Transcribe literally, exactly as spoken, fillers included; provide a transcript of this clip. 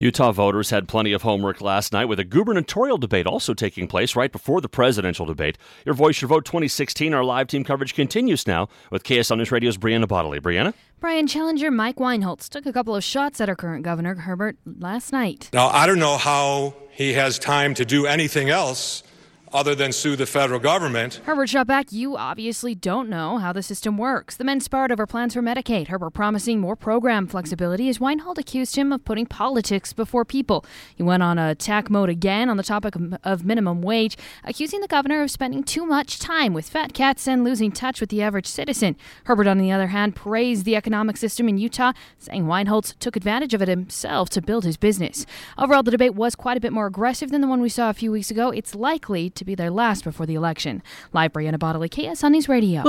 Utah voters had plenty of homework last night with a gubernatorial debate also taking place right before the presidential debate. Your Voice, Your Vote twenty sixteen, our live team coverage continues now with K S L News Radio's Brianna Bodley. Brianna? Brian, challenger Mike Weinholz took a couple of shots at our current governor, Herbert, last night. Now, I don't know how he has time to do anything else other than sue the federal government. Herbert shot back, "You obviously don't know how the system works." The men sparred over plans for Medicaid, Herbert promising more program flexibility as Weinhold accused him of putting politics before people. He went on attack mode again on the topic of minimum wage, accusing the governor of spending too much time with fat cats and losing touch with the average citizen. Herbert, on the other hand, praised the economic system in Utah, saying Weinhold took advantage of it himself to build his business. Overall, the debate was quite a bit more aggressive than the one we saw a few weeks ago. It's likely to to be their last before the election. Live, Brianna Bodley, K S L News Radio.